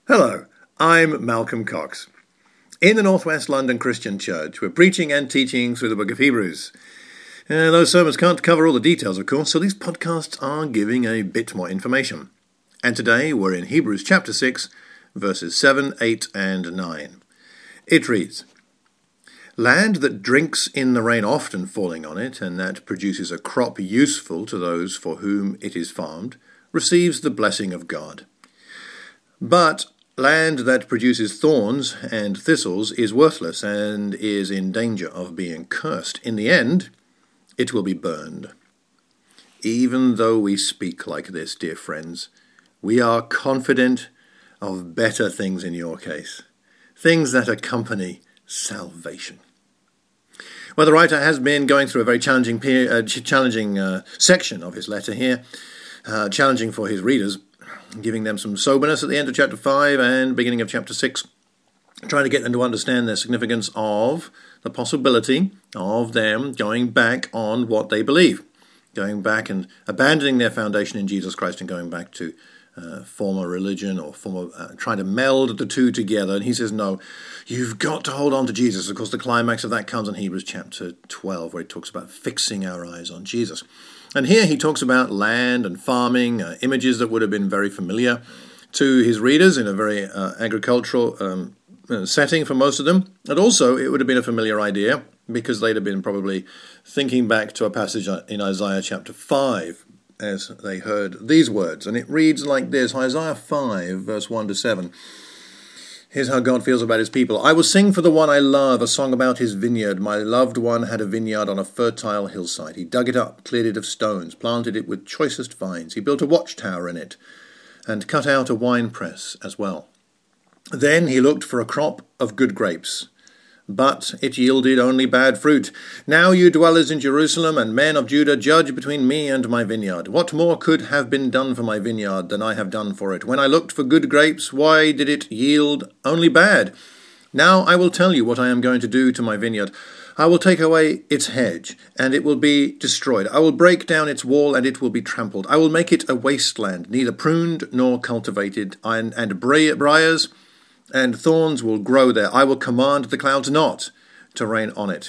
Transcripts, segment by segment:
Hello, I'm Malcolm Cox. In the Northwest London Christian Church, we're preaching and teaching through the book of Hebrews. Those sermons can't cover all the details, of course, so these podcasts are giving a bit more information. And today we're in Hebrews chapter 6, verses 7, 8 and 9. It reads, "Land that drinks in the rain often falling on it, and that produces a crop useful to those for whom it is farmed, receives the blessing of God. But land that produces thorns and thistles is worthless and is in danger of being cursed. In the end, it will be burned." Even though we speak like this, dear friends, we are confident of better things in your case, things that accompany salvation. Well, the writer has been going through a very challenging section of his letter here, challenging for his readers, giving them some soberness at the end of chapter 5 and beginning of chapter 6, trying to get them to understand the significance of the possibility of them going back on what they believe, going back and abandoning their foundation in Jesus Christ and going back to former religion or trying to meld the two together. And he says, no, you've got to hold on to Jesus. Of course, the climax of that comes in Hebrews chapter 12, where he talks about fixing our eyes on Jesus. And here he talks about land and farming, images that would have been very familiar to his readers in a very agricultural setting for most of them. And also it would have been a familiar idea because they'd have been probably thinking back to a passage in Isaiah chapter 5 as they heard these words. And it reads like this, Isaiah 5, verse 1 to 7. Here's how God feels about his people. "I will sing for the one I love, a song about his vineyard. My loved one had a vineyard on a fertile hillside. He dug it up, cleared it of stones, planted it with choicest vines. He built a watchtower in it and cut out a winepress as well. Then he looked for a crop of good grapes, but it yielded only bad fruit. Now you dwellers in Jerusalem and men of Judah, judge between me and my vineyard. What more could have been done for my vineyard than I have done for it? When I looked for good grapes, why did it yield only bad? Now I will tell you what I am going to do to my vineyard. I will take away its hedge, and it will be destroyed. I will break down its wall, and it will be trampled. I will make it a wasteland, neither pruned nor cultivated, and briars and thorns will grow there. I will command the clouds not to rain on it.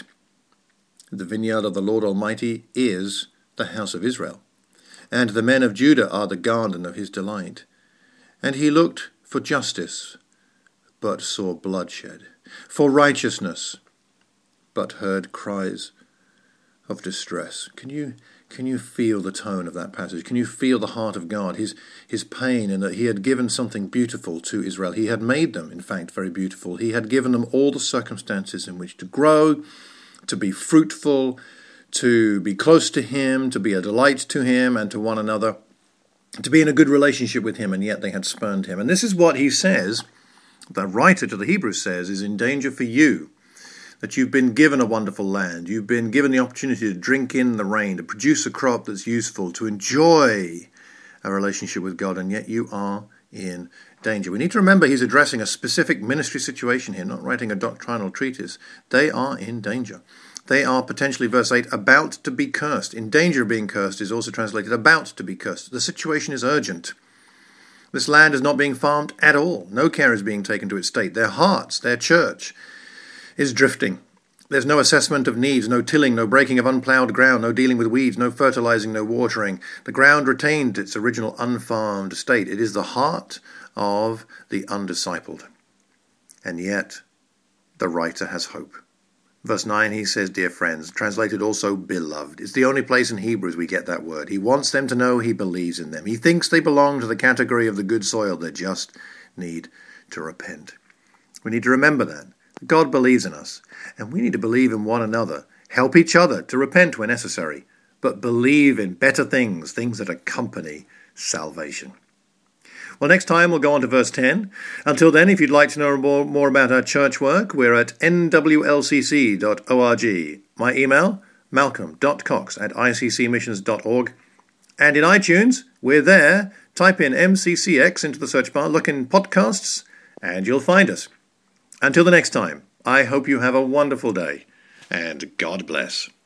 The vineyard of the Lord Almighty is the house of Israel, and the men of Judah are the garden of his delight. And he looked for justice, but saw bloodshed, for righteousness, but heard cries of distress." Can you feel the tone of that passage? Can you feel the heart of God, his pain, and that he had given something beautiful to Israel? He had made them, in fact, very beautiful. He had given them all the circumstances in which to grow, to be fruitful, to be close to him, to be a delight to him and to one another, to be in a good relationship with him, and yet they had spurned him. And this is what he says, the writer to the Hebrews says, is in danger for you. That you've been given a wonderful land, you've been given the opportunity to drink in the rain, to produce a crop that's useful, to enjoy a relationship with God, and yet you are in danger. We need to remember he's addressing a specific ministry situation here, not writing a doctrinal treatise. They are in danger. They are potentially, verse 8, about to be cursed. In danger of being cursed is also translated about to be cursed. The situation is urgent. This land is not being farmed at all. No care is being taken to its state. Their hearts, their church, is drifting. There's no assessment of needs, no tilling, no breaking of unploughed ground, no dealing with weeds, no fertilizing, no watering. The ground retained its original unfarmed state. It is the heart of the undiscipled. And yet, the writer has hope. Verse 9, he says, dear friends, translated also beloved. It's the only place in Hebrews we get that word. He wants them to know he believes in them. He thinks they belong to the category of the good soil. They just need to repent. We need to remember that. God believes in us, and we need to believe in one another, help each other to repent where necessary, but believe in better things, things that accompany salvation. Well, next time we'll go on to verse 10. Until then, if you'd like to know more about our church work, we're at nwlcc.org. My email, malcolm.cox@iccmissions.org. And in iTunes, we're there. Type in MCCX into the search bar, look in podcasts, and you'll find us. Until the next time, I hope you have a wonderful day, and God bless.